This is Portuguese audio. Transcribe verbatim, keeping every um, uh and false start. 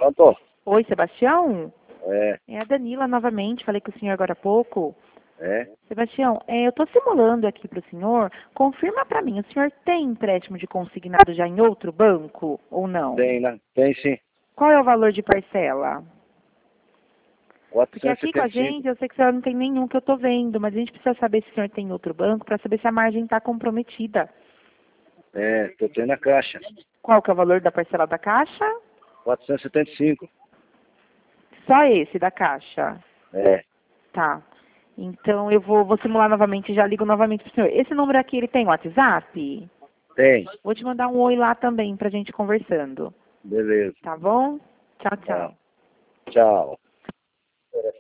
Pronto? Oi, Sebastião? É, É a Danila novamente, falei com o senhor agora há pouco. é. Sebastião, é, eu estou simulando aqui para o senhor. Confirma para mim, o senhor tem empréstimo de consignado já em outro banco ou não? Tem, né? Tem sim. Qual é o valor de parcela? Porque aqui com a quatrocentos e setenta e cinco. gente, eu sei que o senhor não tem nenhum que eu estou vendo, mas a gente precisa saber se o senhor tem outro banco para saber se a margem está comprometida. É, tô tendo a caixa. Qual que é o valor da parcela da caixa? quatrocentos e setenta e cinco. Só esse da caixa. É, Tá. Então eu vou, vou simular novamente e já ligo novamente pro senhor. Esse número aqui, ele tem WhatsApp? tem. Vou te mandar um oi lá também pra gente conversando. Beleza. Tá bom? Tchau, Tá. tchau. Tchau.